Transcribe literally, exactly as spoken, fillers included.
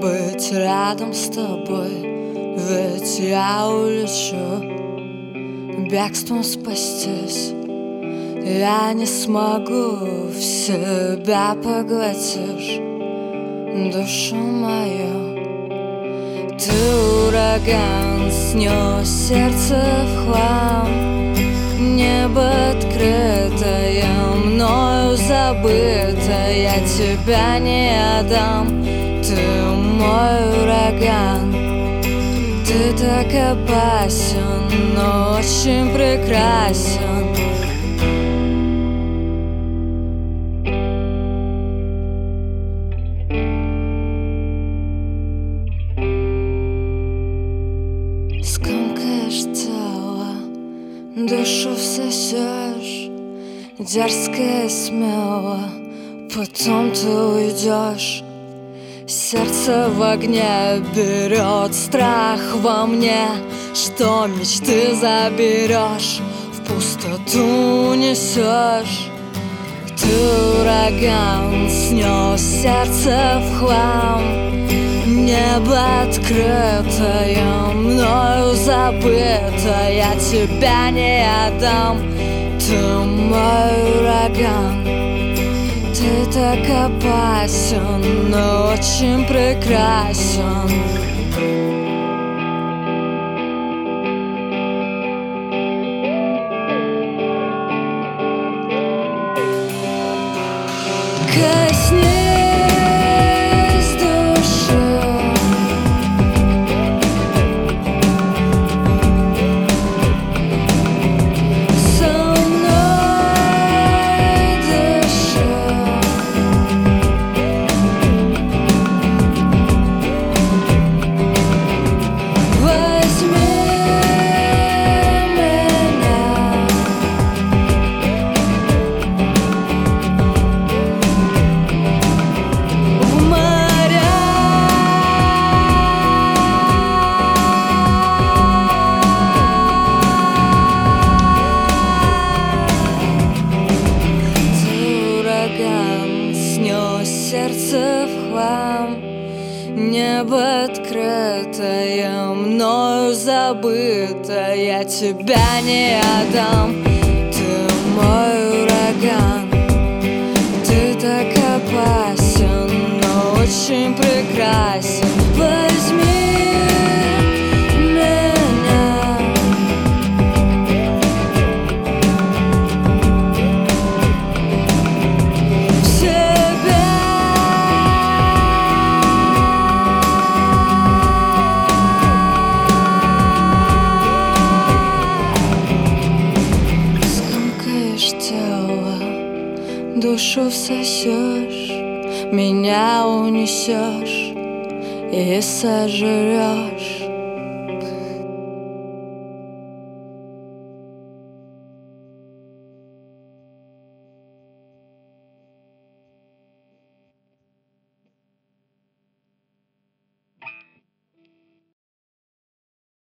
быть рядом с тобой, ведь я улечу бегством спастись. Я не смогу, в себя поглотишь душу мою. Ты ураган, снес сердце в хлам. Небо открытое, мною забыто. Я тебя не отдам, ты мой ураган. Ты так опасен, но очень прекрасен. Скомкаешь тело, душу всосешь, дерзко и смело, потом ты уйдешь. Сердце в огне берет страх во мне, что мечты заберешь, в пустоту несешь. Ты ураган, снес сердце в хлам. Небо открытое, мною забыто. Я тебя не отдам, ты мой ураган. Ты так опасен, но очень прекрасен. Коснись души, со мной дыши. Возьми меня. Снес сердце в хлам. Небо открытое, мною забыто. Я тебя не отдам, ты мой ураган. Ты так опасен, но очень прекрасен. Возьми тело, душу всосешь, меня унесешь и сожрешь.